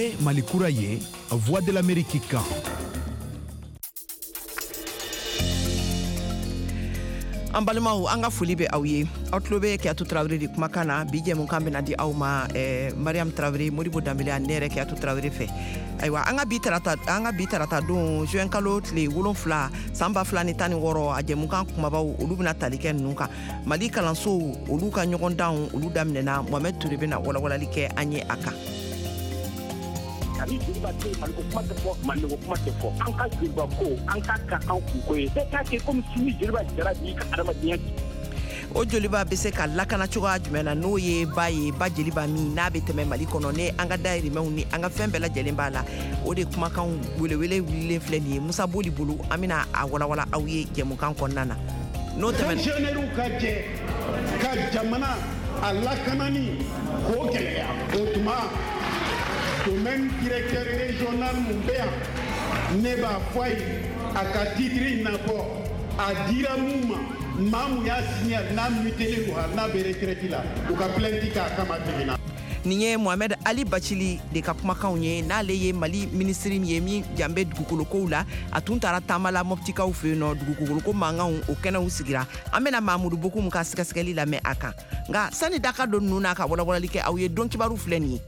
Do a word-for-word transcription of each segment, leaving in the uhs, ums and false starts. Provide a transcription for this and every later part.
ye Mali kura ye Voix de l'Amérique kan. An balimaw an ka foli bɛ aw ye aw tulo bɛ Kiyatu Tarawele de kumakan na bi jɛmukan bɛna di aw ma eh, Mariam Tarawele Modibo Danbele ne yɛrɛ Kiyatu Tarawele fɛ ayiwa an ka bi tarata an ka bi tarata don juin kalo tile wolonfila san ba fila ni tan ni wɔɔrɔ a jɛmukan kumabaw olu bɛna tali kɛ ninnu kan Mali kalansow olu ka ɲɔgɔndanw olu daminɛna Mohamed Ture bɛna walawalali kɛ an ye a kan. Ani jeliba te Maliko kuma tɛ fɔ Maliko kuma tɛ fɔ an ka jeliba ko an ka ka an kunko ye bɛɛ k'a kɛ comme si jeliba jara b'i ka adamadenya o joliba bɛ se ka lakana cogoya jumɛn na n'o ye ba ye ba jeliba min n'a bɛ tɛmɛ Mali kɔnɔ ne an ka dayirimɛw ni an ka fɛn bɛɛ lajɛlen b'a la o de kumakan welewele wililen filɛ nin ye Musa Boli bolo an bɛna a walawala aw ye jɛmukan kɔnɔna na n'o tɛmɛna fonctionnaires ka jɛ ka jamana a lakanani k'o gɛlɛya o tuma domaine directeur régional mun bɛ yan ne b'a fɔ a ye a ka titre in nabɔ a dira mun ma maa mun y'a signé n'a mutelen don n'a bɛ retraite la u ka plainte k'a kama tɛmɛna. nin ye Mohamed Ali Bacili de ka kumakanw ye n'ale ye Mali ministre ye min janbe dugukolokow la a tun taara taama la Moptikaw fɛ yen nɔ dugukoloko mankanw o kɛnɛw sigira an bɛna Mamudu Bokum ka sɛgɛsɛgɛli lamɛn a kan nka sani da ka don ninnu na ka walawalali kɛ aw ye don kibaru filɛ nin ye.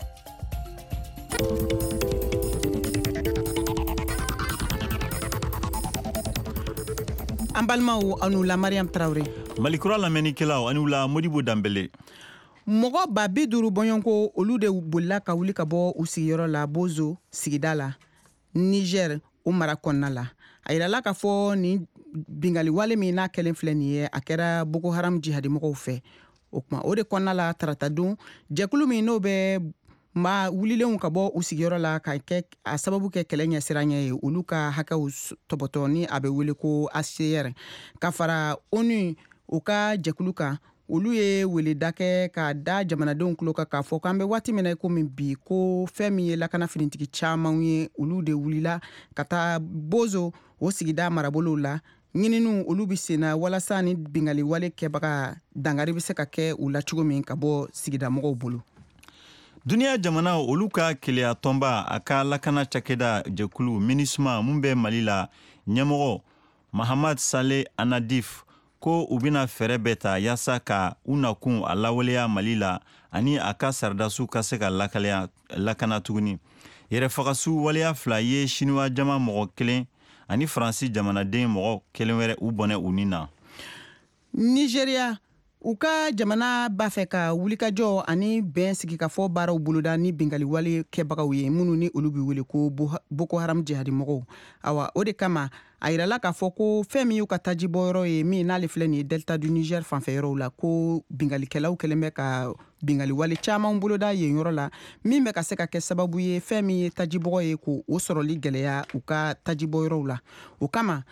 An balimaw anu la Mariam Traoré Mali kura lamɛnnikɛlaw anu la Modibo Danbele mɔgɔ ba bi duuru bɔɲɔnko olu de bolila ka wuli ka bɔ u sigiyɔrɔ la Bozo sigida la Niger o mara kɔnɔna la a yirala k'a fɔ nin bingali wale min n'a kɛlen filɛ nin ye a kɛra Boko Haram jihadimɔgɔw fɛ o kuma o de kɔnɔna la tarata don jɛkulu min n'o bɛ ma wulilenw ka bɔ u sigiyɔrɔ la ka kɛ a sababu kɛ kɛlɛ ɲɛsiranya ye olu ka hakɛw tɔbɔtɔ ni a bɛ wele ko A C R ka fara ONU u ka jɛkulu kan olu ye weleda kɛ ka da jamanadenw tulo kan k'a fɔ k'an bɛ waati min na komi bi ko fɛn min ye lakana finitigi caman ye olu de wulila ka taa Bozo o sigida marabolow la ɲininiw olu bi senna walasa ni bingali wale kɛbaga dangari bɛ se ka kɛ u la cogo min ka bɔ sigida mɔgɔw bolo. Duniya jamana olu ka keleya tɔnba a ka lakana cakɛda jɛkulu MINUSMA mun bɛ Mali la ɲɛmɔgɔ Mahamad Saleh Anadif ko u bɛna fɛɛrɛ bɛɛ ta yaasa ka u nakun a lawaleya Mali la ani a ka saridasiw ka se ka lakana tuguni. Yɛrɛfagasu waleya fila ye Chinois jama mɔgɔ kelen ani Faransi jamanaden mɔgɔ kelen wɛrɛ u bɔnɛ u ni na. Nigeria u ka jamana b'a fɛ ka wulikajɔ ani bɛn sigi ka fɔ baaraw boloda ni bingali wale kɛbagaw ye minnu ni olu bi wele ko Boko Haram jihadimɔgɔw awa o de kama a yirala k'a fɔ ko fɛn min y'u ka taji bɔyɔrɔ ye min n'ale filɛ nin ye Delta du Niger fanfɛyɔrɔw la ko bingalikɛlaw kɛlen bɛ ka bingali wale caman boloda yen yɔrɔ la min bɛ ka se ka kɛ sababu ye fɛn min ye tajibɔgɔ ye ko o sɔrɔli gɛlɛya u ka tajibɔyɔrɔw la o kama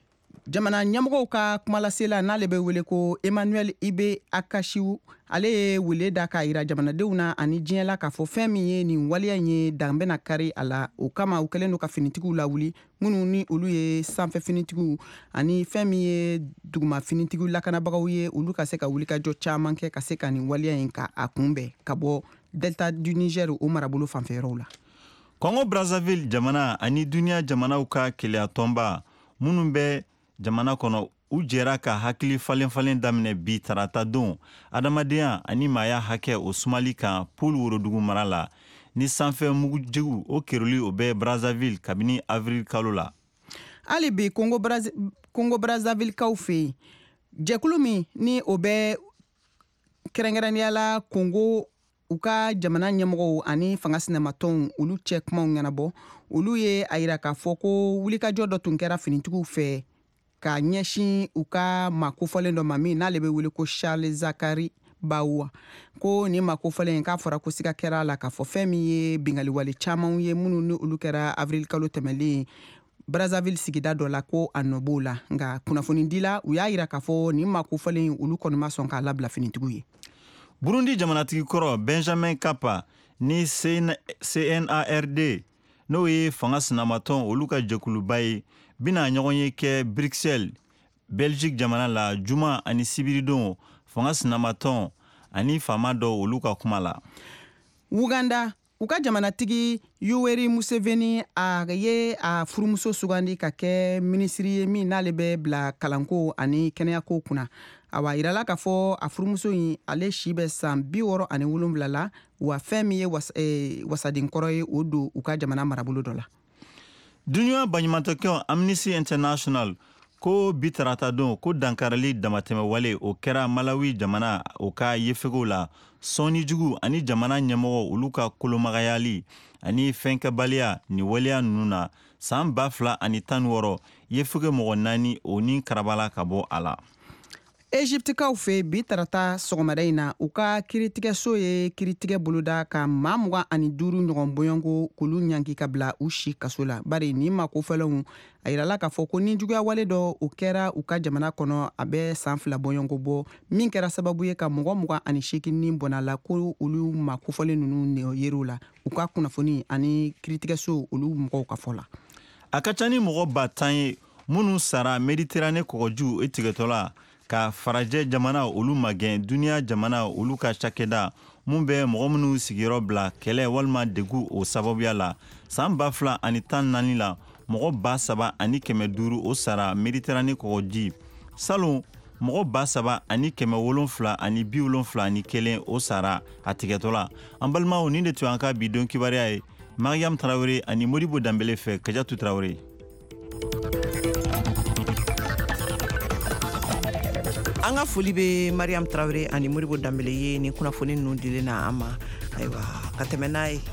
jamana ɲɛmɔgɔw ka kumalasela n'ale bɛ wele ko Emmanuel Ibe Akashiu ale ye wele da k'a yira jamanadenw na ani diɲɛ la k'a fɔ fɛn min ye nin waleya in ye dan bɛna kari a la o kama u kɛlen don ka finitigiw lawuli minnu ni olu ye sanfɛ finitigiw ani fɛn min ye duguma finitigiw lakanabagaw ye olu ka se ka wulikajɔ caman kɛ ka se ka nin waleya in ka a kunbɛn ka bɔ Delta du Niger o marabolo fanfɛyɔrɔw la. Congo Brazzaville jamana ani duniya jamanaw ka keleya tɔnba minnu bɛ jamana kɔnɔ u jɛra ka hakili falen falen daminɛ bi tarata don adamadenya ani maaya hakɛ o sumali kan Paul Worodugu mara la ni sanfɛ mugujigu o keruli o bɛ Brazzaville kabini avril kalo la. Ali bi Congo Braz Congo Brazzaville kaw fɛ jɛkulu min ni o bɛ kɛrɛnkɛrɛnnenya la Congo u ka jamana ɲɛmɔgɔw ani fanga sinamatɔnw olu cɛ kumaw ɲɛnabɔ olu ye a yira k'a fɔ ko wulikajɔ dɔ tun kɛra finitigiw fɛ ka ɲɛsin u ka makofɔlen dɔ ma min n'ale bɛ wele ko Charles Zakari Bawa ko ni makofɔlen k'a fɔra ko siga kɛra la k'a fɔ fɛn min ye bingali wale caman ye minnu ni olu kɛra avril kalo tɛmɛlen Brazzaville sigida dɔ la ko a nɔ b'o la nka kunnafoni dila u y'a yira k'a fɔ ni makofɔlen olu kɔni ma sɔn k'a labila finitigiw ye. Burundi jamanatigi kɔrɔ Benjamin Kapa ni C N A R D n'o ye fanga sinamatɔn olu ka jɛkuluba ye bina ɲɔgɔn ye kɛ Bruxelles Belgique jamana la juma ani sibiridon fanga sinamatɔn ani faama dɔ olu ka kuma la. Uganda u ka jamanatigi Yoweri Museveni a ye a furumuso sugandi ka kɛ minisiri ye min n'ale bɛ bila kalanko ani kɛnɛyako kunna. Awa yirala k'a fɔ a furumuso in ale si bɛ san bi wɔɔrɔ ani wolonwula la wa fɛn min ye was, eh, wasaden kɔrɔ ye o don u ka jamana marabolo dɔ la. Duniya baɲumankɛtɔn Amnesty International ko bi tarata don ko dankarali damatɛmɛ wale o kɛra Malawi jamana o ka yefegew la sɔɔni jugu ani jamana ɲɛmɔgɔ olu ka kolomagayali ani fɛnkɛbaliya ni waleya ninnu na san ba fila ani tan wɔɔrɔ yefege mɔgɔ naani o ni karabala ka bɔ a la. Egyptikaw fɛ bi tarata sɔgɔmada in na u ka kiritigɛso ye kiritigɛ boloda ka maa mugan ani duuru ɲɔgɔn bɔɲɔngo k'olu ɲangi ka bila u si kaso la. Bari ni makofɛlenw a yirala k'a fɔ ko ni juguya wale dɔ o kɛra u ka jamana kɔnɔ a bɛ san fila bɔɲɔngo bɔ min kɛra sababu ye ka mɔgɔ mugan ani seegin bɔnna la ko olu makofɔlen ninnu yer'u la u ka kunnafoni ani kiritigɛso olu mɔgɔw ka fɔ la. A ka ca ni mɔgɔ ba tan ye minnu sara Mediterane kɔgɔju e tigɛtɔ la ka farajɛ jamana olu magɛn duniya jamana olu ka cakɛda mun bɛ mɔgɔ minnu sigiyɔrɔ bila kɛlɛ walima degu o sababuya la san ba fila ani tan naani la mɔgɔ ba saba ani kɛmɛ duuru o sara Mediterane kɔgɔji salon mɔgɔ ba saba ani kɛmɛ wolonfila ani bi wolonfila ani kelen o sara a tigɛtɔ la. An balimaw nin de tun an ka bi don kibaruya ye. Mariam Traoré ani Modibo Dambele fɛ Kajatu Traoré. An ka foli bɛ Mariam Traoré ani Modibo Dambele ye ni kunnafoni ninnu dilen na an ma. Ayiwa ka tɛmɛ n'a ye.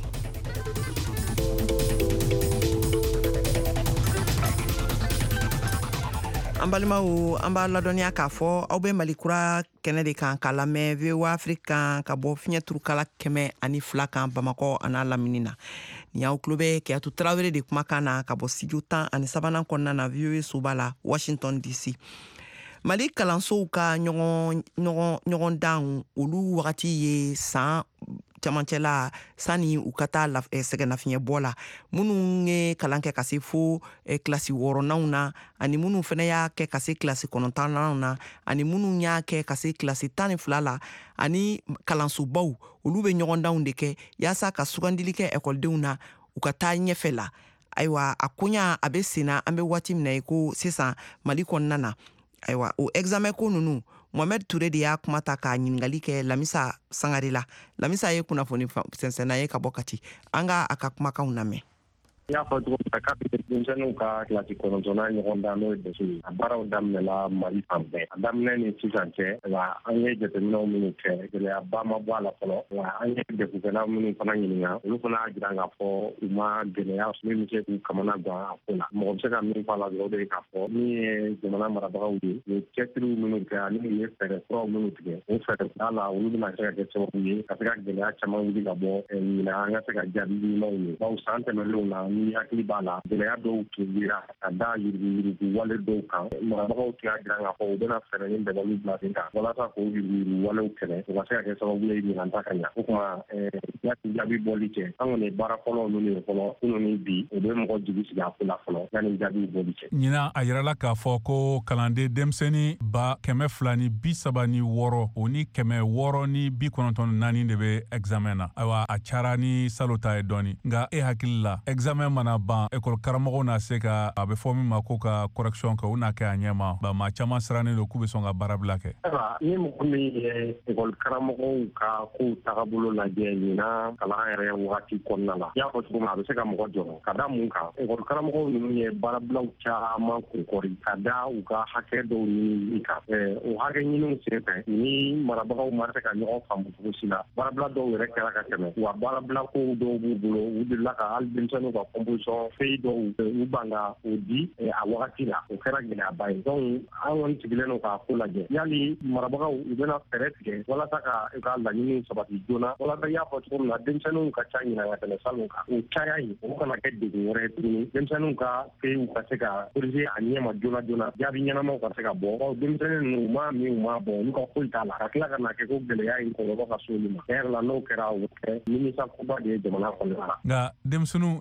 An balimaw an b'a ladɔnniya k'a fɔ aw bɛ Malikura kɛnɛ de kan k'a lamɛn V O A Afrique kan ka bɔ fiɲɛ turukala kɛmɛ ani fila kan Bamakɔ a n'a lamini na. Ni y'aw tulo bɛ Keyatu Traoré de kumakan na ka bɔ studio tan ani sabanan kɔnɔna na V O A soba la Washington D C. Mali kalansow ka ɲɔgɔn ɲɔgɔn ɲɔgɔn dan olu wagati ye san camancɛla sani u ka taa sɛgɛnnafiɲɛ bɔ la minnu ye kalan kɛ ka se fo kilasi wɔɔrɔnanw na ani minnu fana y'a kɛ ka se kilasi kɔnɔntɔnnanw na ani minnu y'a kɛ ka se kilasi tan ni fila la ani kalansobaw olu bɛ ɲɔgɔn danw de kɛ yaasa ka sugandili kɛ ekɔlidenw na u ka taa ɲɛfɛ la. Ayiwa a koɲa a bɛ senna an bɛ waati min na ye ko sisan Mali kɔnɔna na. Ayiwa o examen ko nunu Mohamed Touré de y'a kuma ta k'a ɲiningali kɛ Lamisa Sangare la. Lamisa ye kunnafoni sɛnsɛnna ye ka bɔ Kati. An ka a ka kumakanw lamɛn. I y'a fɔ cogo min na k'a bɛ denmisɛnninw ka kilasi kɔnɔntɔnnan ɲɔgɔn dan n'o ye dɛsɛ ye a baaraw daminɛla Mali fan bɛɛ a daminɛ ni sisan cɛ wa an ye jateminɛw minnu kɛ gɛlɛyaba ma bɔ a la fɔlɔ wa an ye degukɛla minnu fana ɲininka olu fana y'a jira k'a fɔ u ma gɛlɛya min bɛ se k'u kamana gan a ko la mɔgɔ bɛ se ka min fɔ a la dɔrɔn o de ye k'a fɔ min ye jamana marabagaw ye u ye cɛsiriw minnu kɛ ani u ye fɛɛrɛ kuraw minnu tigɛ o fɛɛrɛ kura la olu bɛna se ka kɛ sababu ye ka se ka gɛlɛya caman wuli ka bɔ ɲinan an ka se ka jaabi ɲumanw ye bawo san tɛmɛnlenw na ni hakili b'a la gɛlɛya dɔw tun yira ka da yuruguyurugu wale dɔw kan marabagaw tun y'a jira k'a fɔ u bɛna fɛɛrɛ ni dɛmɛliw bila sen kan walasa k'o yuruguyurugu walew kɛlɛ u ka se ka kɛ sababu ye ɲinanta ka ɲa o tuma yaki jaabi bɔli cɛ an kɔni baara fɔlɔ ninnu ye fɔlɔ kunun ni bi u bɛ mɔgɔ jigi sigi a ko la fɔlɔ yanni jaabi bɔli cɛ. ɲinan a yirala k'a fɔ ko kalanden denmisɛnnin ba kɛmɛ fila ni bi saba ni wɔɔrɔ o ni kɛmɛ wɔɔrɔ ni bi kɔnɔntɔn ni naani de bɛ examen na ayiwa a cayara ni salo ta ye dɔɔni nka e hakili la examen mana ban ekɔli karamɔgɔw na se ka a bɛ fɔ min ma ko ka correction kɛ u n'a kɛ a ɲɛma ba maa caman sirannen don k'u bɛ sɔn ka baara bila kɛ. ayiwa ni mɔgɔ min ye ekɔli karamɔgɔw ka kow tagabolo lajɛ ɲinan kalan yɛrɛ wagati kɔnɔna la i y'a fɔ cogo min a bɛ se ka mɔgɔ jɔrɔ ka da mun kan ekɔli karamɔgɔw ninnu ye baarabilaw caman kunkɔri ka da u ka hakɛ dɔw ɲini kan o hakɛ ɲiniw sen fɛ ni marabagaw ma se ka ɲɔgɔn faamu cogo si la baarabila dɔw yɛrɛ kɛra ka tɛmɛ wa baarabila kow dɔw b'u bolo u delila ka hali denmisɛnninw ka composition fɛn dɔw u ban ka o di a wagati la o kɛra gɛlɛyaba ye donc an kɔni sigilen don k'a ko lajɛ yali marabagaw u bɛna fɛɛrɛ tigɛ walasa ka ka laɲiniw sabati joona walasa i y'a fɔ cogo min na denmisɛnninw ka ca ɲinan ka tɛmɛ salon kan o caya ye o kana kɛ degun wɛrɛ ye tuguni denmisɛnninw ka fɛnw ka se ka corriger a ɲɛma joona joona jaabi ɲɛnamaw ka se ka bɔ ɔ denmisɛnnin ninnu u ma min u ma bɔ olu ka foyi t'a la ka tila ka na kɛ ko gɛlɛya in kɔlɔlɔ ka s'olu ma tiɲɛ yɛrɛ la n'o kɛra o kɛ nimisa koba de ye jamana kɔnɔna la. nka denmisɛnninw i ni minnu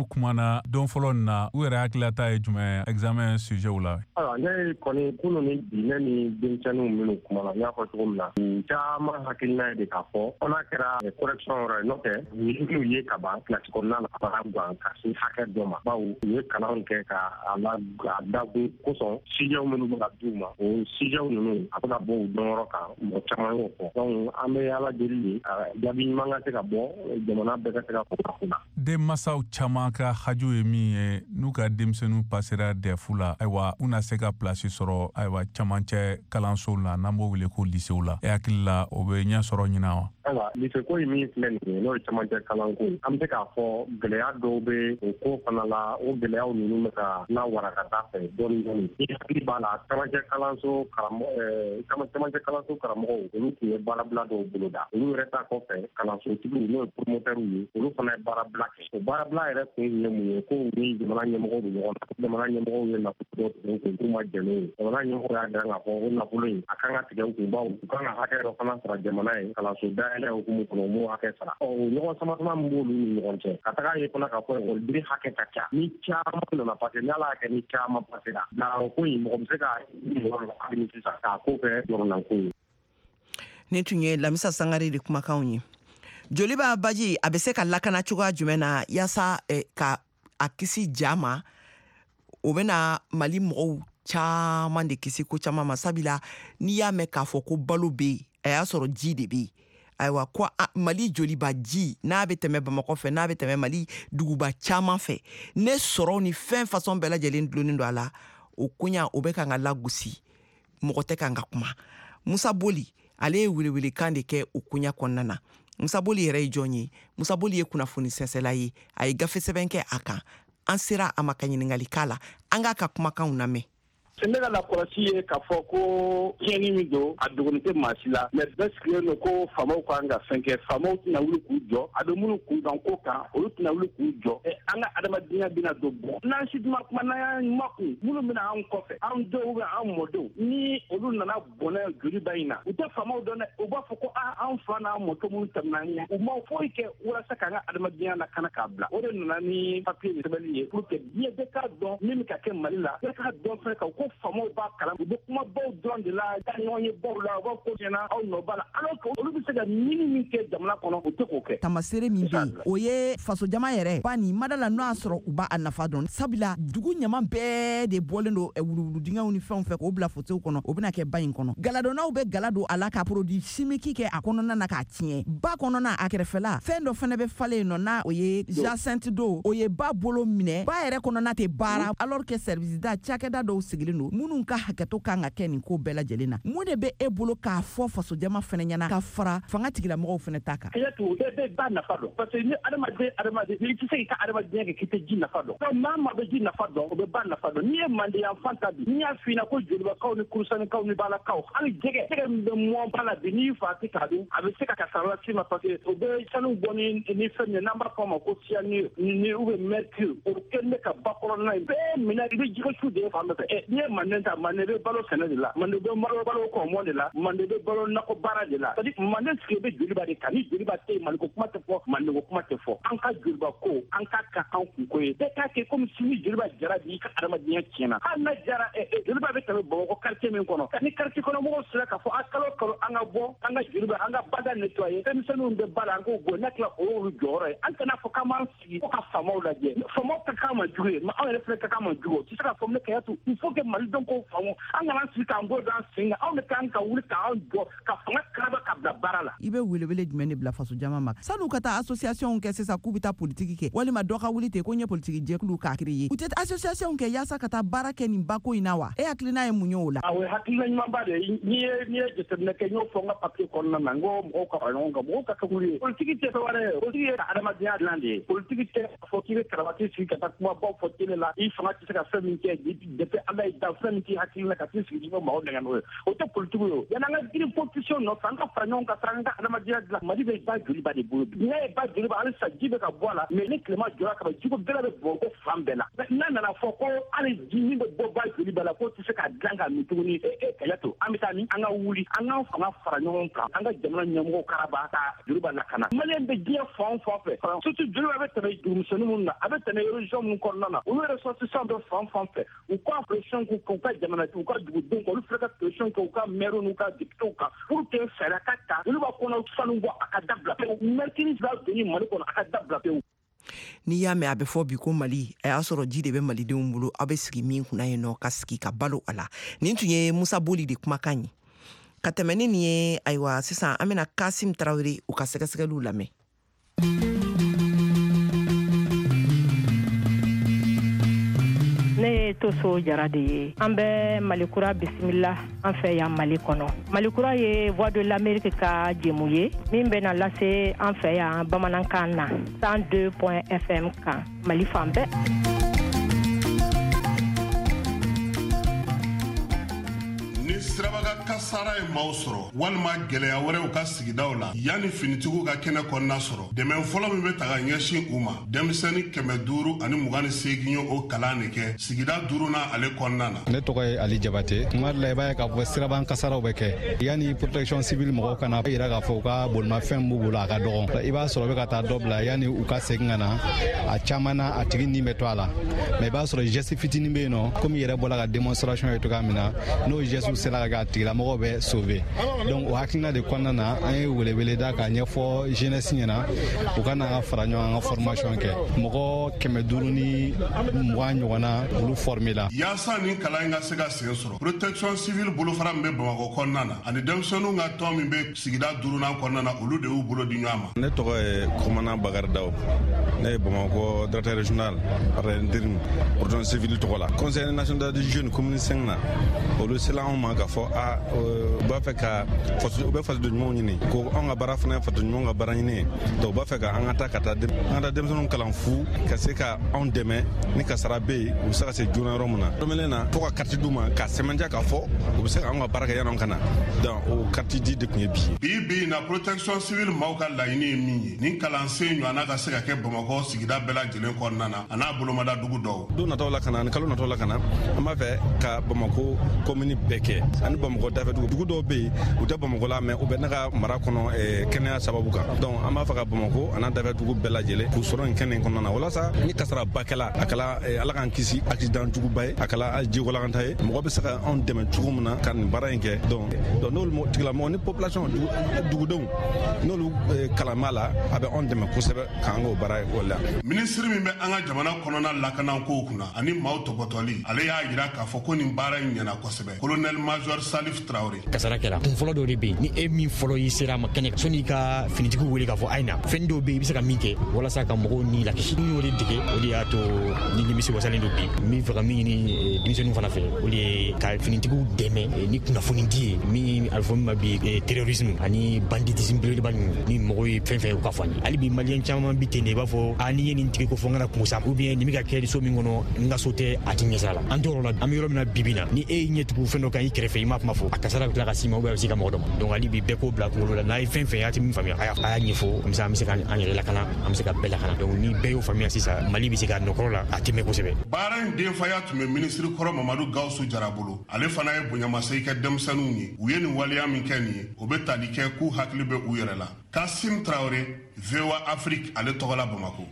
n'u kumana don fɔlɔ na u yɛrɛ hakilata ye jumɛn examen sujet la? Alors ne kɔni kunu ni bi ne ni denmisɛnninw minnu kumana n y'a fɔ cogo min na caman hakilina ye de k'a fɔ ko n'a kɛra correction yɔrɔ ye n'o tɛ n'u ye ka ban kilasi kɔnɔna na baara gan ka se hakɛ dɔ ma bawo u ye kalanw kɛ ka a la a dagun kosɔn sijɛw minnu bɛ ka d'u ma o sijɛw ninnu a bɛ ka bɔ u dɔnyɔrɔ kan mɔgɔ caman y'o fɔ donc an bɛ ala deli ye jaabi ɲuman ka se ka bɔ jamana bɛɛ ka se ka fɔ kunna. Denmansaw caman ka haju ye min ye n'u ka denmisɛnninw pasera dɛfu la ayiwa u na se ka place sɔrɔ ayiwa camancɛ kalansow la n'an b'o wele ko lycéw la e hakili la o bɛ ɲɛ sɔrɔ ɲina wa? Ayiwa lycée ko in min filɛ nin ye n'o ye camancɛ kalanko ye an bɛ se k'a fɔ gɛlɛya dɔw bɛ o ko fana la o gɛlɛyaw ninnu bɛ ka lawara ka taa fɛ dɔɔni dɔɔni i hakili b'a la camancɛ kalanso karamɔgɔ camancɛ kalanso karamɔgɔw olu tun ye baarabila dɔw boloda olu yɛrɛ ta kɔfɛ kalansotigiw n'o ye promotɛriw ye olu fana ye baarabila kɛ o baarabila yɛrɛ kun ye mun ye ko u ni jamana ɲɛmɔgɔw bɛ ɲɔgɔn na jamana ɲɛmɔgɔw ye nafolo dɔ tigɛ u kun k'u ma jɛn n'o ye jamana ɲɛmɔgɔ y'a dɛn k'a fɔ o nafolo in a kan ka tigɛ u kun bawo u kan ka hakɛ dɔ fana sara jamana ye kalanso dayɛlɛ hukumu kɔnɔ u m'o hakɛ sara ɔ o ɲɔgɔn sama sama min b'olu ni ɲɔgɔn cɛ ka taga ye fana k'a fɔ ekɔliden hakɛ ka ca ni caman nana pase ni ala y'a kɛ ni caman pasera nka ko in mɔgɔ bɛ se ka yɔrɔ la hali ni sisan k'a ko kɛ yɔrɔlanko ye. Nin tun ye Lamisa Sangare de kumakanw ye. Joliba Baji a bɛ se ka lakana cogoya jumɛn na yaasa ka a kisi ja ma o bɛna Mali mɔgɔw caman de kisi ko caman ma sabila n'i y'a mɛn k'a fɔ ko balo bɛ yen a y'a sɔrɔ ji de bɛ yen ayiwa ko Mali joliba ji n'a bɛ tɛmɛ Bamakɔ fɛ n'a bɛ tɛmɛ Mali duguba caman fɛ ne sɔrɔ ni fɛn façon bɛɛ lajɛlen dulonnen don a la o koɲa o bɛ kan ka lagosi mɔgɔ tɛ kan ka kuma. Musa Boli ale ye welewelekan de kɛ o koɲa kɔnɔna na. Musa Boli yɛrɛ ye jɔn ye? Musa Boli ye kunnafoni sɛnsɛla ye a ye gafe sɛbɛn kɛ a kan an sera a ma ka ɲininkali k'a la an k'a ka kumakanw lamɛn. Ne ka lakɔlɔsi ye k'a fɔ ko tiɲɛni min don a dogoni tɛ maa si la mais bɛɛ sigilen don ko faamaw kan ka fɛn kɛ faamaw tɛna wuli k'u jɔ a bɛ minnu kun kan ko kan olu tɛna wuli k'u jɔ an ka adamadenya bɛna don bɔ n'an si duma kuma n'an y'an makun minnu bɛna an kɔfɛ an denw ou bien an mɔdenw ni olu nana bɔnɛ joliba in na u tɛ faamaw dɔn dɛ u b'a fɔ ko aa an fa n'an mɔkɛ minnu tɛmɛna an ɲɛ u ma foyi kɛ walasa k'an ka adamadenya lakana k'a bila o de nana ni papiye ni sɛbɛnni ye pour que diɲɛ bɛɛ k'a dɔn min bɛ ka kɛ Mali la bɛɛ k'a dɔn fɛnɛ ka ko faamaw b'a kalan u bɛ kuma baw dɔrɔn de la da ɲɔgɔn ye baw la u b'a fɔ tiɲɛna aw nɔ b'a la alors que olu bɛ se ka ɲini min kɛ jamana kɔnɔ u tɛ k'o kɛ. Tamasere min bɛ yen o ye faso jama yɛrɛ ba nin ma da la n'o y'a sɔrɔ u b'a nafa dɔn sabula dugu ɲama bɛɛ de bɔlen don wuluwuludingɛw ni fɛnw fɛ k'o bila fotew kɔnɔ o bɛna kɛ ba in kɔnɔ galadonnaw bɛ gala don a la ka produit chimique kɛ a kɔnɔna na k'a tiɲɛ ba kɔnɔna a kɛrɛfɛla fɛn dɔ fana bɛ falen yen nɔ n'a o ye jacinthe do o ye ba bolo minɛ ba yɛrɛ kɔnɔna tɛ baara alors que service da cakɛda dɔw sigilen don minnu ka hakɛto kan ka kɛ nin ko bɛɛ lajɛlen na mun de bɛ e bolo k'a fɔ faso jama fana ɲɛna ka fara fanga tigilamɔgɔw fana ta kan. Hayatu o bɛɛ bɛ ba nafa dɔn parce que ni adamaden adamaden i tɛ se k'i ka adamadenya kɛ k'i tɛ ji nafa dɔn donc maa maa bɛ ji nafa dɔn o bɛ ba nafa dɔn n'i ye Mandenya fan ta bi n'i y'a f'i ɲɛna ko jolibakaw ni kurusanikaw ni balakaw hali jɛgɛ jɛgɛ min bɛ mɔn ba la bi n'i fa tɛ k'a dun a bɛ se ka kasara lase ma parce que o bɛ sanu bɔ ni ni fɛn min n'an b'a fɔ a ma ko cyanure ni ou bien mercure o kɛlen bɛ ka ba kɔnɔna in bɛɛ minɛ i bɛ jɛgɛ su de ye fan bɛɛ fɛ ɛ n'i ye Manden ta Manden bɛ balo sɛnɛ de la Manden bɛ balo balo kɔmɔ de la Manden bɛ balo nakɔ baara de la c'est à dire Manden sigi bɛ joliba de kan ni joliba tɛ yen Maliko kuma tɛ fɔ Manden ko kuma tɛ fɔ an ka joliba ko an ka ka an kunko ye bɛɛ k'a kɛ comme si ni joliba jara bi i ka adamadenya tiɲɛna hali n'a jara joliba bɛ tɛmɛ Bamakɔ quartier min kɔnɔ ni quartier kɔnɔ mɔgɔw sera k'a fɔ a kalo kalo an ka bɔ an ka joliba an ka bada nettoyer denmisɛnninw bɛ ba la an k'o bɔ n'a tila o y'olu jɔyɔrɔ ye an kana fɔ k'an b'an sigi ko ka faamaw lajɛ faamaw ka k'an ma jugu ye mais anw yɛrɛ fana ka k'an ma jugu o tɛ se ka fɔ ne Kayatu il faut que malidenw k'o faamu an kana sigi k'an bolo d'an sen kan anw de kan ka wuli k'an jɔ ka fanga karaba ka bila baara la. I bɛ welewele jumɛn de bila faso jama ma sanu ka taa association kɛ sisan k'u bɛ taa politiki kɛ walima dɔ ka wuli ten ko n ye politiki jɛkulu k'a créer u tɛ association kɛ yaasa ka taa baara kɛ nin bako in na wa e hakilina ye mun ye o la. awɔ hakilina ɲumanba de n'i ye n'i ye jateminɛ kɛ n y'o fɔ n ka papier kɔnɔna na n ko mɔgɔw ka fara ɲɔgɔn kan mɔgɔw ka kɛ wuli ye politiki tɛ fɛn wɛrɛ ye politiki ye ka adamadenya dilan de ye politiki tɛ fɔ k'i bɛ karamati sigi ka taa kumabaw fɔ télé la i fanga tɛ se ka fɛn min kɛ depuis Ala ye da fɛn min t'i hakili la ka t'i sigi ɲɔgɔn maaw nɛgɛ n'o ye o tɛ politique ye o yan'an ka giri position nɔfɛ an ka fara ɲɔgɔn kan an ka adamadenya dilan Mali bɛ ba joli ba de bolo n'a ye ba joli ba halisa ji bɛ ka bɔ a la mais ni tilema jɔra ka ban jiko gɛlɛ bɛ bɔ ko fan bɛɛ la n'a nana fɔ ko hali ji min bɛ bɔ ba joli ba la k'o tɛ se ka dilan ka min tuguni e e kɛlɛ to an bɛ taa ni an ka wuli an ka fanga fara ɲɔgɔn kan an ka jamana ɲɛmɔgɔw karaba ka joli ba lakana Maliyɛn bɛ diɲɛ fan o fan fɛ surtout joli ba bɛ tɛmɛ dugumisɛnnin minnu na a bɛ tɛmɛ région minnu kɔnɔna na olu ressortissants bɛ fan fan fɛ u ka pression k'u kan u ka jamana u ka dugudenw kan olu filɛ ka pression kɛ u ka maire n'u ka députés kan pour que fɛɛrɛ ka ta olu b'a kɔnɔ sanu bɔ a ka dabila pewu maîtrise b'a doni Mali kɔnɔ a ka dabila pewu. N'i y'a mɛn a bɛ fɔ bi ko Mali a y'a sɔrɔ ji de bɛ malidenw bolo aw bɛ sigi min kunna yen nɔ ka sigi ka balo a la nin tun ye Musa Boli de kumakan ye ka tɛmɛ ni nin ye ayiwa sisan an bɛna Kasim Tarawele u ka sɛgɛsɛgɛliw lamɛn. Ne ye Toso Jara de ye an bɛ Malikura bisimila an fɛ yan Mali kɔnɔ Malikura ye Voix de l'Amérique ka jɛmu ye min bɛna lase an fɛ yan bamanankan na cent deux point F M kan Mali fan bɛɛ. Ni sirabaga kasara ye maaw sɔrɔ walima gɛlɛya wɛrɛw ka sigidaw la yanni finitigiw ka kɛnɛ kɔnɔna sɔrɔ dɛmɛ fɔlɔ min bɛ ta ka ɲɛsin u ma denmisɛnnin kɛmɛ duuru ani mugan ni seegin ye o kalan de kɛ sigida duurunan ale kɔnɔna na. Ne tɔgɔ ye Ali Jabate kuma la i b'a ye k'a fɔ siraban kasaraw bɛ kɛ yanni protection civile mɔgɔw kana yira k'a fɔ u ka bolimafɛn b'u bolo a ka dɔgɔ i b'a sɔrɔ u bɛ ka taa dɔ bila yanni u ka segin ka na a caman na a tigi nin bɛ to a la mais i b'a sɔrɔ geste fitinin bɛ yen nɔ komi i yɛrɛ bɔra ka démonstration ye cogoya min na n'o geste sera ka tigilamɔgɔw bɛ sauver donc o hakilina de kɔnɔna na an ye welewele da ka ɲɛfɔ jeunesse ɲɛna u ka na ka fara ɲɔgɔn an ka formation kɛ mɔgɔ kɛmɛ duuru ni mugan ɲɔgɔnna olu former la yaasa nin kalan in ka se ka sen sɔrɔ protection civile bolofara min bɛ Bamakɔ kɔnɔna na ani denmisɛnninw ka tɔn min bɛ sigida duurunan kɔnɔna na olu de y'u bolo di ɲɔgɔn ma. Ne tɔgɔ ye Komana Bakari Daw ne ye Bamakɔ directeur régional intérim protection civile tɔgɔ la conseil national des jeunes commune cinq na olu sela anw ma ka fɔ a u b'a fɛ ka u bɛ faso ɲumanw ɲini ko anw ka baara fana ye faso ɲumanw ka baara ɲini ye donc u b'a fɛ ka an ka taa ka taa an ka taa denmisɛnninw kalan fu ka se ka anw dɛmɛ ni kasara bɛ yen u bɛ se ka se joona yɔrɔ min na domɛlɛ na fo ka carte d'u ma ka sɛmɛntiya k'a fɔ u bɛ se ka anw ka baara kɛ yan'anw ka na donc o carte di de tun ye bi ye. bi bi in na protection civile maaw ka laɲini ye min ye ni kalansen ɲɔgɔnna ka se ka kɛ Bamakɔ sigida bɛɛ lajɛlen kɔnɔna na a n'a bolomada dugu dɔw. don nataw la ka na ani kalo nataw la ka na an b'a fɛ ka Bamakɔ commune bɛɛ kɛ ani Bamakɔ dafɛ dugu dugu dɔw bɛ yen u tɛ Bamakɔ la mais u bɛ ne ka mara kɔnɔ kɛnɛya sababu kan donc an b'a fɛ ka Bamakɔ a n'a dafɛ dugu bɛɛ lajɛlen k'u sɔrɔ nin kɛnɛ in kɔnɔna na walasa ni kasara ba kɛla a kɛla Ala k'an kisi accident juguba ye a kɛla jikolakanta ye mɔgɔ bɛ se ka anw dɛmɛ cogo min na ka nin baara in kɛ donc donc n'olu tigilamɔgɔ ni population dugudenw n'olu kalan b'a la a bɛ anw dɛmɛ kosɛbɛ k'an k'o baara o la. minisiri min bɛ an ka jamana kɔnɔna lakana kow kunna ani maaw tɔgɔtɔli ale y'a jira k'a fɔ ko nin baara in ɲɛna kosɛbɛ colonel major Salif Traoré. kasara kɛra kun fɔlɔ dɔ de bɛ yen ni e min fɔlɔ y'i sera a ma kɛnɛ sɔnni i ka finitigiw wele k'a fɔ a ye na fɛn dɔw bɛ yen i bɛ se ka min kɛ walasa ka mɔgɔw ni lakisi n'u y'o de dege o de y'a to ni nimisi wasalen don bi n bɛ fɛ ka min ɲini denmisɛnninw fana fɛ o de ye ka finitigiw dɛmɛ ni kunnafoni di ye min a bɛ fɔ min ma bi terrorisme ani banditisme belebeleba ni mɔgɔw ye fɛn fɛn u ka fɔ an ye hali bi maliyɛn caman bi ten de i b'a fɔ a ni ye nin tigi ko fɔ n kana kungo sa ou bien nin bɛ ka kɛ so min kɔnɔ n ka so tɛ a ti ɲɛ sira la an t'o yɔrɔ la an bɛ yɔrɔ min na bi bi na ni e y'i ɲɛ tugu fɛn dɔ kan i kɛrɛfɛ i m'a kuma fɔ a kasara bɛ tila ka s'i ma ou bien a bɛ se ka mɔgɔ dɔ ma donc hali bi bɛɛ k'o bila kunkolo la n'a ye fɛn fɛn ye a tɛ min faamuya a y'a ɲɛfɔ an bɛ se ka an yɛrɛ lakana an bɛ se ka bɛɛ lakana donc ni bɛɛ y'o faamuya sisan Mali bɛ se ka nɔkɔrɔ la a tɛ mɛn kosɛbɛ. baara in denfaya tun bɛ minisiri kɔrɔ Mamadu Gawusu Jara bolo ale fana ye bonyamasegin kɛ denmisɛnninw ye u ye nin waleya min kɛ nin ye o bɛ tali kɛ k'u hakili bɛ u yɛrɛ la. Kasim Traoré V O A Afrique ale tɔgɔ la Bamakɔ.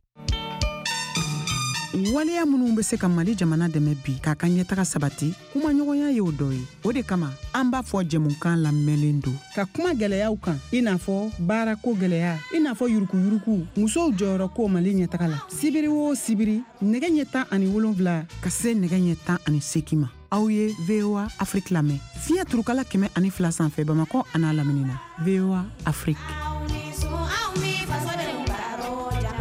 waleya minnu bɛ se ka Mali jamana dɛmɛ bi k'a ka ɲɛtaga sabati kuma ɲɔgɔnya ye o dɔ ye o de kama an b'a fɔ jɛmukan lamɛnlen don ka kuma gɛlɛyaw kan i n'a fɔ baarako gɛlɛya i n'a fɔ yurukuyuruku musow jɔyɔrɔ ko Mali ɲɛtaga la sibiri o sibiri nɛgɛ ɲɛ tan ani wolonwula ka se nɛgɛ ɲɛ tan ani seegin ma aw ye V O A Afrique lamɛn fiɲɛ turukala kɛmɛ ani fila sanfɛ Bamakɔ a n'a lamini na V O A Afrique.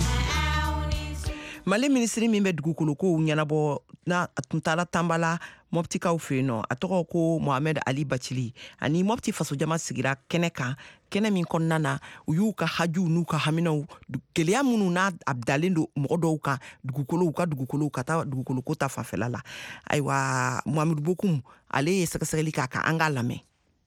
Mali ministri min bɛ dugukolo kow ɲɛnabɔ na tun taara Tanbala mɔptikaw fɛ yen nɔ a tɔgɔ ko Mohamed Ali Bachili ani mɔpti faso jama sigira kɛnɛ kan kɛnɛ min kɔnɔna na u y'u ka hajuw n'u ka haminaw gɛlɛya minnu n'a dalen don mɔgɔ dɔw kan dugukolow ka dugukolow ka taa dugukoloko ta fanfɛla la ayiwa Mohamed Bokum ale ye sɛgɛsɛgɛli k'a kan an k'a lamɛn.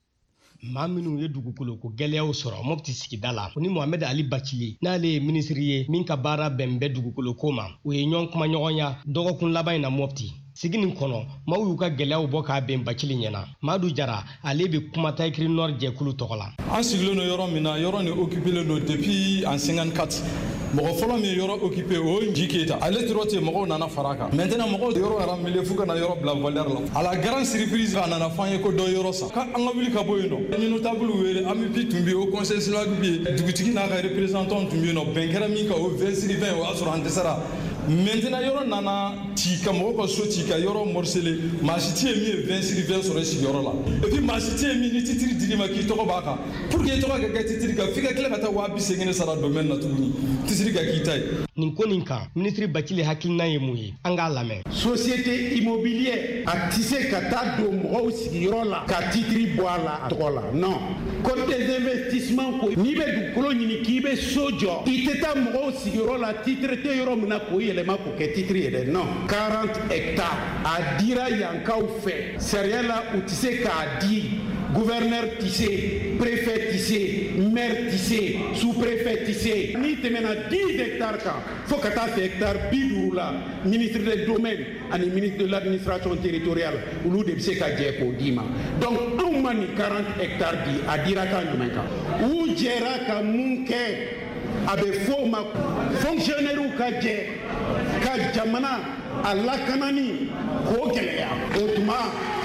maa minnu ye dugukolo ko gɛlɛyaw sɔrɔ Mopti sigida la o ni Mohamed Ali Bachili n'ale ye minisiri ye min ka baara bɛn bɛ dugukolo ko ma o ye ɲɔgɔn kuma ɲɔgɔnya dɔgɔkun laban in na Mopti sigi nin kɔnɔ maaw y'u ka gɛlɛyaw bɔ k'a bɛn Bachili ɲɛna Madu Jara ale bɛ kuma Taikiri Nord jɛkulu tɔgɔ la an sigilen don yɔrɔ min na yɔrɔ nin occupé don depuis en cinquante-quatre mɔgɔ fɔlɔ min ye yɔrɔ occupé o ye Nji Keyita ale tora ten mɔgɔw nana fara a kan maintenant mɔgɔw yɔrɔ rambele fo ka na yɔrɔ bila valeur la à la grande surprise a nana fɔ an ye ko dɔ yɔrɔ sa ka an ka wuli ka bɔ yen nɔ ni notable wele A M P tun bɛ yen o conseil syllabique bɛ yen dugutigi n'a ka représentant tun bɛ yen nɔ bɛn kɛra min kan o vingt sur vingt o y'a sɔrɔ an dɛsɛra maintenant yɔrɔ nana ci ka mɔgɔw ka so ci ka yɔrɔ morcelé maa si tɛ yen min ye vingt sur vingt sɔrɔ sigiyɔrɔ la et puis maa si tɛ yen min ni titre dir'i ma k'i tɔgɔ b'a kan pour que i tɔgɔ ka kɛ titre kan f'i ka tila ka taa waa bi segin sara domaine na tuguni titre ka k'i ta ye. nin ko nin kan ministre Bachili hakilina ye mun ye an k'a lamɛn. société immobilière a tɛ se ka taa don mɔgɔw sigiyɔrɔ la ka titre bɔ a la a tɔgɔ la non code des investissements ko n'i bɛ dugukolo ɲini k'i bɛ so jɔ i tɛ taa mɔgɔw sigiyɔrɔ la titre tɛ yɔrɔ min na k'o yɛlɛma k'o kɛ titre ye dɛ non quarante hectares a dira yankaw fɛ sariya la u tɛ se k'a di gouverneur tɛ se préfet tɛ se maire tɛ se sous-préfet tɛ se n'i tɛmɛna dix hectares kan fo ka taa se hectare bi duuru la ministre des domaines ani ministre de l'administration territoriale olu de bɛ se ka jɛ k'o d'i ma donc anw ma nin quarante hectares di a dira kan jumɛn kan u jɛra ka mun kɛ a bɛ fɔ o ma fonctionnaires ka jɛ ka jamana a lakanani k'o gɛlɛya o tuma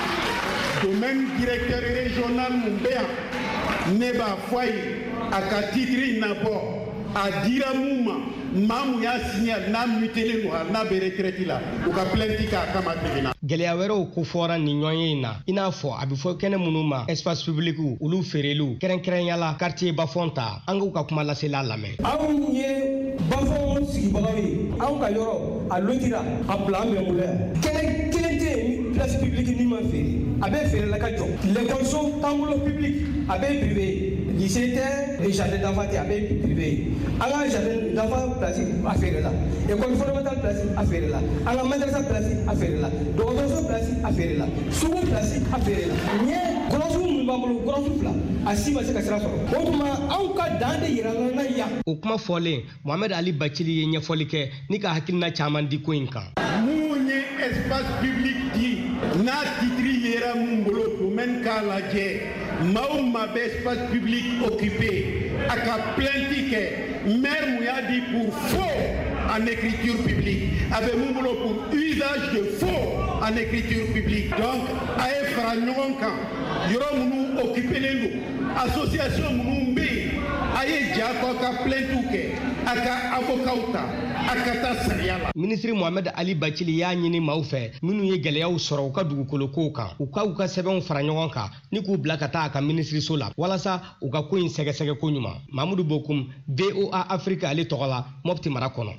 domaine directeur régional mun bɛ yan ne b'a fɔ a ye a ka titre nabɔ a dira mun ma maa mun y'a signé n'a mutelen don a n'a bɛ retraite la u ka plainte k'a kama tɛmɛna. gɛlɛya wɛrɛw ko fɔra nin ɲɔgɔn ye in na i n'a fɔ a bɛ fɔ kɛnɛ minnu ma espace public olu feereliw kɛrɛnkɛrɛnyala quartier Bafɔn ta an k'u ka kuma lasela lamɛn. anw ye Bafɔn sigibagaw ye anw ka yɔrɔ a lotira a plan bɛ bolo yan kɛnɛ kelen tɛ yen place publique min ma feere a bɛ feere la ka jɔ l'école t'an bolo public a bɛ privé lycée tɛ jardin d'enfant tɛ a bɛ privé an ka jardin d'enfant place a feere la école fondamentale place a feere la an ka madrasa place a feere la dɔgɔtɔrɔso place a feere la sugu place a feere la n ye kɔlɔsiw minnu b'an bolo kɔlɔsiw fila a si ma se ka sira sɔrɔ o tuma anw ka dan de yira an na yan. o kuma fɔlen Mohamed Ali Bachili ye ɲɛfɔli kɛ ni ka hakilina caman di ko in kan. mun ye espace public di n'a titre yera mun bolo domaine k'a lajɛ maa o maa bɛ espace public occupé a ka plainte kɛ maire mun y'a di pour faux en écriture publique a bɛ mun bolo pour usage de faux en écriture publique donc a ye fara ɲɔgɔn kan yɔrɔ minnu occupélen don association minnu bɛ yen a ye ja kɔ ka plaintew kɛ a ka avocat ta a ka taa sariya la. ministre Mohamed Ali Bachili y'a ɲini maaw fɛ minnu ye gɛlɛyaw sɔrɔ u ka dugukolo kow kan u ka u ka sɛbɛnw fara ɲɔgɔn kan ni k'u bila ka taa a ka ministriso la walasa u ka ko in sɛgɛsɛgɛ ko ɲuman. Mamudu Bokum V O A Afrique ale tɔgɔ la Mopti mara kɔnɔ.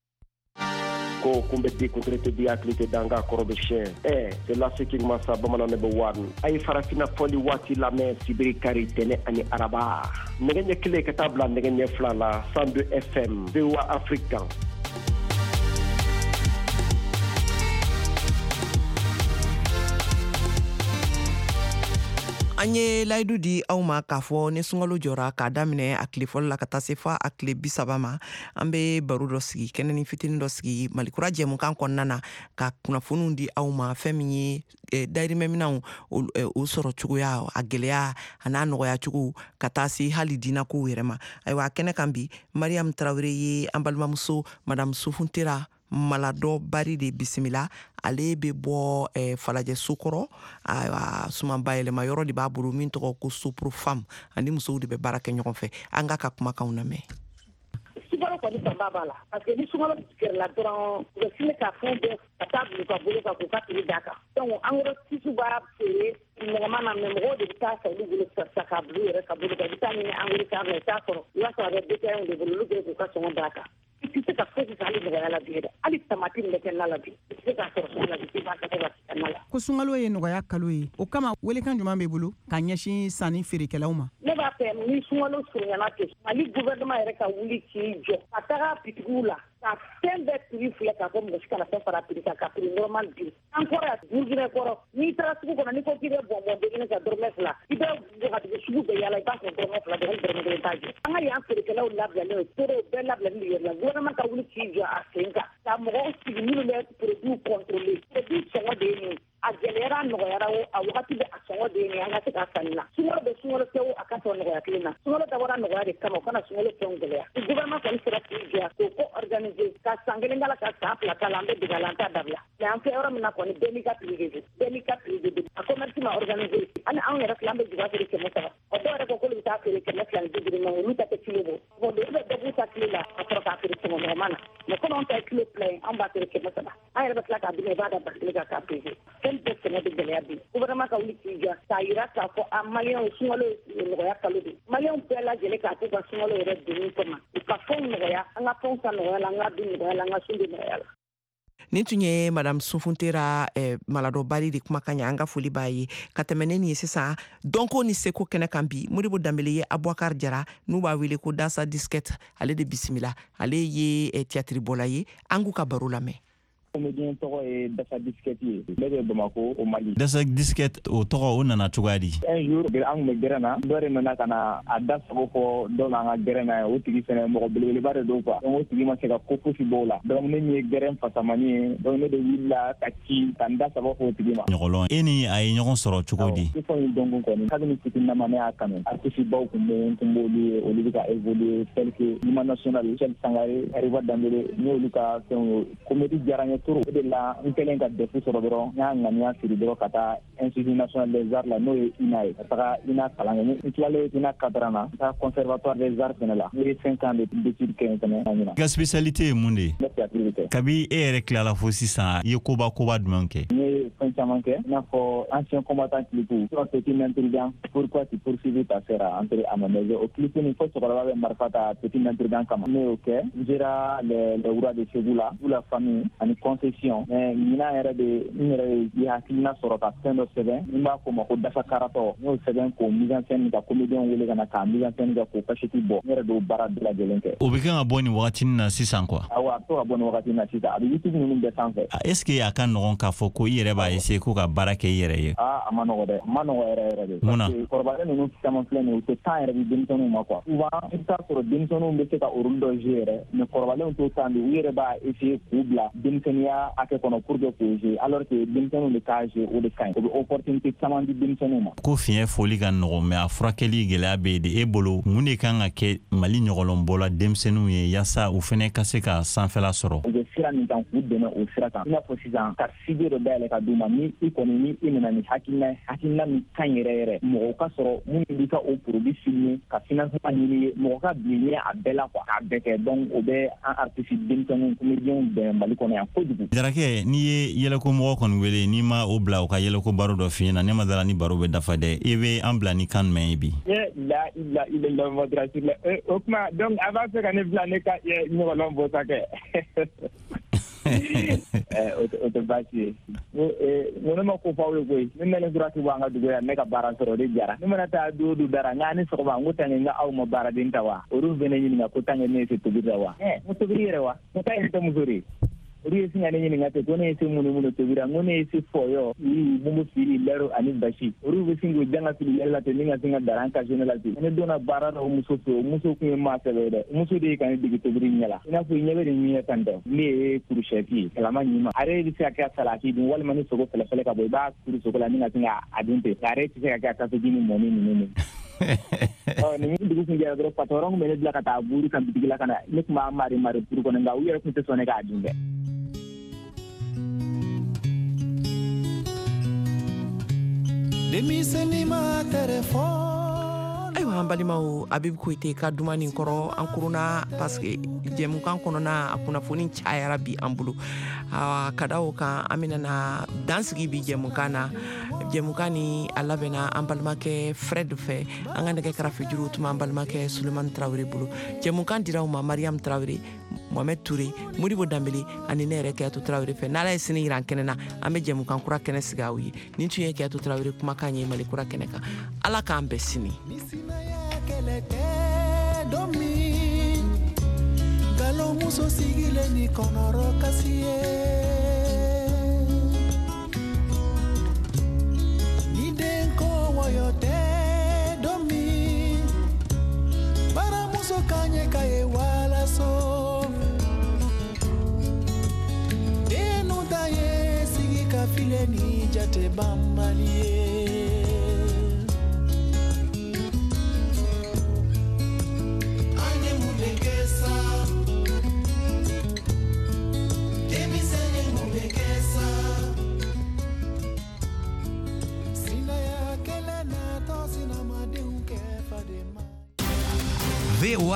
ko kumbeti kutrete bi aklite danga korobe shen eh c'est la seking masa bamana ne bewan ay farafina foli wati la me sibiri kari tene ani araba ngenye kile katabla ngenye flala cent deux F M V O A Afrique. an ye layidu di aw ma k'a fɔ ni sunkalo jɔra k'a daminɛ a tile fɔlɔ la ka taa se fa a tile bi saba ma an bɛ baro dɔ sigi kɛnɛni fitinin dɔ sigi malikura jɛmukan kɔnɔna na ka kunnafoniw di aw ma fɛn min ye dayirimɛminɛw o sɔrɔ cogoya a gɛlɛya a n'a nɔgɔya cogo ka taa se hali diinakow yɛrɛ ma ayiwa kɛnɛ kan bi Mariam Tarawele ye an balimamuso madame Sufuntera Maladɔ Bari de bisimila ale bɛ bɔ eh, falajɛ sokɔrɔ a suman bayɛlɛma yɔrɔ de b'a bolo min tɔgɔ ko Sopro Femme ani musow de bɛ baara kɛ ɲɔgɔn fɛ an ka ka kumakanw lamɛn. Sukaro kɔni fanba b'a la parce que ni sukaro kɛrɛla dɔrɔn u bɛ sini ka fɛn bɛɛ ka taa bila u ka bolo kan k'u ka tigi d'a kan donc engrais tisi b'a feere nɛgɛma na mɛ mɔgɔw de bɛ taa san olu bolo sa k'a bila u yɛrɛ ka bolo kan i bɛ taa ɲini engrais kan i t'a sɔrɔ i b'a sɔrɔ a bɛ détaillant de bolo olu bɛ k'u ka sɔngɔ d'a kan ti se ka fosi sali nɔgɔya la bi dɛ hali tamati min bɛ kɛ na la bi i se ka sɔrɔ sugu la bi i b'a kɛ ka na la ko sunkalo ye nɔgɔya kalo ye o kama welekan jumɛn b'i bolo ka ɲɛsin sanni feerekɛlaw ma ne b'a fɛ ni sunkalo surunyana ten mali gouvernement yɛrɛ ka wuli k'i jɔ ka taga bitigiw la ka fɛn bɛɛ prix filɛ k'a fɔ mɔgɔ si kana fɛn fara prix kan ka prix normal di an kɔrɔ yan burukina kɔrɔ n'i taara sugu kɔnɔ n'i ko k'i bɛ bɔnbɔn degene ka dɔrɔmɛ fila i bɛ wagati sugu bɛɛ yaala i b'a sɔrɔ dɔrɔmɛ fila dɔrɔmɛ dɔrɔmɛ kelen t'a jɛ an ka yan feerekɛlaw labilalen ye toro bɛɛ labilalen de yɛrɛ la gouvernement ka wuli k'i jɔ a sen kan ka mɔgɔw sigi minnu bɛ produit contrôler produit sɔngɔ de ye nin a gɛlɛyara nɔgɔyara o a wagati bɛ a sɔngɔ de ye nin an ka se k'a sanni na sunkalo bɛ sunkalo tɛ o a ka sɔrɔ nɔgɔya kelen na sunkalo dabɔra nɔgɔya de kama o kana sunkalo fɛnw gɛlɛya ni gouvernement kɔni sera k'i jɔ k'o ko organiser ka san kelen k'a la ka san fila k'a la an bɛ dege a la an t'a dabila mais an filɛ yɔrɔ min na kɔni bɛɛ n'i ka prix de don bɛɛ n'i ka prix de don a commerce ma organiser hali anw yɛrɛ fila an bɛ juga feere kɛmɛ saba o dɔw yɛrɛ ko k'olu bɛ taa feere kɛmɛ fila ni bi duuru mais olu ta tɛ kilo bɔ bon olu bɛ dɔ b'u ta kilo la ka sɔrɔ k'a feere kɛmɛ nɔgɔman na mais comme anw ta ye kilo fila ye anw b'a feere kɛmɛ saba an yɛrɛ bɛ tila k'a dun i b'a da ba kelen kan k'a peser fɛn bɛɛ sɛnɛ bɛ gɛlɛya bi gouvernement ka wuli k'i jɔ k'a yira k'a fɔ a maliyɛnw sunkalo ye nɔgɔya kalo de maliyɛnw bɛɛ lajɛlen k'a k'u ka sunkalo yɛrɛ donni kama u ka fɛnw nɔgɔya an ka fɛnw ta nɔgɔya la an ka dun nɔgɔya la an ka sun de nɔgɔya la nin tun ye madame Sunfuntera eh, Malado Bari de kumakan ye an ka foli b'a ye ka tɛmɛ ne nin ye sisan dɔnko ni seko kɛnɛ kan bi Modibo Dambele ye Abouakar Jara n'u b'a wele ko Dasa Disquette ale de bisimila ale ye eh, théâtre bɔla ye an k'u ka baro lamɛn. comédien tɔgɔ ye Dasa Disquette ye ne bɛ Bamako au Mali. Dasa Disquette o tɔgɔ o nana cogoya di? Un jour an kun bɛ gɛrɛn na dɔ de nana ka na a da sago fɔ dɔ la an ka gɛrɛn na o tigi fɛnɛ mɔgɔ belebeleba de don quoi donc o tigi ma se ka ko fosi bɔ o la donc ne min ye gɛrɛn fasamani ye donc ne de wulila ka ci ka n da sago fɔ o tigi ma. ɲɔgɔlɔn e ni a ye ɲɔgɔn sɔrɔ cogo di? i fɔ in dɔnkun kɔni kabini fitininama ne y'a kanu artiste baw kun bɛ n kun b'olu ye olu bɛ ka évoluer tel que Lima National Michel Sangare Ariba Dambele n y'olu ka fɛnw ye comédie diyara n ye trop o de la n kɛlen ka defu sɔrɔ dɔrɔn n y'a ŋaniya siri dɔrɔn ka taa Institut National des Arts la n'o ye I N A ye ka taga I N A kalan kɛ n tilalen I N A cadran na ka taa Conservatoire des Arts fɛnɛ la n ye cinq ans d'études kɛ yen fɛnɛ ɲina. I ka spécialité ye mun de ye? Ne théâtre de kɛ. Kabi e yɛrɛ tilala fo sisan i ye koba koba jumɛn kɛ? N ye fɛn caman kɛ i n'a fɔ ancien combattant clip sur petit intrigant pourquoi tu poursuivis ta sœur à entrer à ma maison o clip nin fo cɛkɔrɔba bɛ marifa ta petit intrigant kama ne y'o kɛ n sera les les rois de Ségou la pour la famille ani concession mais ɲinan yɛrɛ de n yɛrɛ ye hakilina sɔrɔ ka fɛn dɔ sɛbɛn n b'a fɔ o ma ko Dasa Karatɔ n y'o sɛbɛn k'o mise en scène ka comédien wele ka na k'a mise en scène kɛ k'o cachette bɔ n yɛrɛ de y'o baara bɛɛ lajɛlen kɛ. O bɛ kan ka bɔ nin wagatinin na sisan quoi? Awɔ a bɛ to ka bɔ nin wagatinin na sisan a bɛ YouTube ninnu bɛɛ sanfɛ. Est ce que a ka nɔgɔn k'a fɔ ko i yɛrɛ b'a essayer ko ka baara kɛ i yɛrɛ ye? Aa a ma nɔgɔ dɛ a ma nɔgɔ yɛrɛ yɛrɛ de. Mun na? Parce que kɔrɔbalen ninnu caman filɛ nin ye u tɛ temps yɛrɛ di denmisɛnninw ma quoi. Souvent i bɛ taa sɔrɔ denmisɛnninw bɛ se ka o rôle dɔ jouer yɛrɛ mais kɔrɔbalenw t'o temps di u yɛrɛ b'a essayer k'u bila denmisɛnninya hakɛ kɔnɔ pour que k'o jouer alors que denmisɛnninw de k'a jouer o de ka ɲi o bɛ opportunité caman di denmisɛnninw ma. Ko fiɲɛ foli ka nɔgɔn mais a furakɛli gɛlɛya bɛ yen de e bolo mun de kan ka kɛ Mali ɲɔgɔlɔnbɔla denmisɛnninw ye yaasa u fɛnɛ ka se ka sanfɛla sɔrɔ? U bɛ sira min kan k'u dɛmɛ o sira kan i n'a fɔ sisan ka studio dɔ dayɛlɛ ka d'u ma ni i kɔni ni i nana ni hakilina ye hakilina min ka ɲi yɛrɛ yɛrɛ mɔgɔw ka sɔrɔ minnu b'i ka o produit filmer ka financement ɲini ye mɔgɔ ka bilen a bɛɛ la quoi k'a bɛɛ kɛ donc o bɛ an artiste denmisɛnninw comédiens dɛmɛ Mali kɔnɔ yan kojugu. Jarakɛ n'i ye yɛlɛkomɔgɔ kɔni wele n'i ma o bila u ka yɛlɛko baro dɔ f'i ɲɛna ne ma dala ni baro bɛ dafa dɛ i bɛ an bila ni kan jumɛn ye bi? La ila ila la modération o kuma donc a b'a fɛ ka ne bila ne ka ɲɔgɔnlɔn bɔ sa kɛ. O tɛ baasi ye ne ma ko f'aw ye koyi ne nalen surasi bɔ an ka dugu yan ne ka baara sɔrɔ o de diyara ne mana taa don o don dara nka ni sɔgɔma n ko tanke n ka aw ma baaraden ta wa olu bɛ ne ɲininka ko tanke ne ye se tobili la wa n ko tobili yɛrɛ wa n ko yɛrɛ tɛ muso de olu ye sin ka ne ɲininka ten ko ne ye se munnu munnu tobira n ko ne ye se fɔyɔ yiri mugu fili lɛro ani basi olu bɛ sin k'o janga fili yɛrɛ la ten ni ka sin ka dara an kasi ne la ten ne donna baara dɔ muso fɛ o muso kun ye maa sɛbɛ dɛ muso de ye ka ne dege tobili ɲɛ la i n'a fɔ ɲɛ bɛ nin ɲɛ tan tɛ ne ye kurusɛti ye kalama ɲuman a yɛrɛ bɛ se ka kɛ salati dun walima ni sogo fɛlɛfɛlɛ ka bɔ i b'a kuru sogo la ni ka sin ka dun ten a yɛrɛ tɛ se ka kɛ a kafe ni mɔni ninnu nin dugu kun jɛra dɔrɔn patɔrɔn kun bɛ ne bila ka taa buru kan bitigi la ka na ne tun b'a mari mari buru kɔnɔ nka u yɛrɛ tun tɛ sɔn ne k'a dun dɛ. Ayiwa an balimaw Abibu Koyite ka dumani kɔrɔ an kuruna parce que jɛmukan kɔnɔna a kunnafoni cayara bi an bolo ka da o kan an bɛna dansigi bi jɛmukan na jɛmukan ni a labɛnna an balimakɛ Fred fɛ an ka nɛgɛ karafe juru tuma an balimakɛ Sulemani Tarawele bolo jɛmukan dira u ma Mariam Tarawele Mohamed Touré Modibo Dambélé ani ne yɛrɛ Kɛyatu Tarawele fɛ n'Ala ye sini yira an kɛnɛ na an bɛ jɛmukan kura kɛnɛ sigi aw ye nin tun ye Kɛyatu Tarawele kumakan ye Mali kura kɛnɛ kan Ala k'an bɛɛ sini Galo muso sigile ni konoro kasiye Ni denko wayote domi Bara muso kanye kaye wala so Denu daye sigi kafile ni jate bambaliye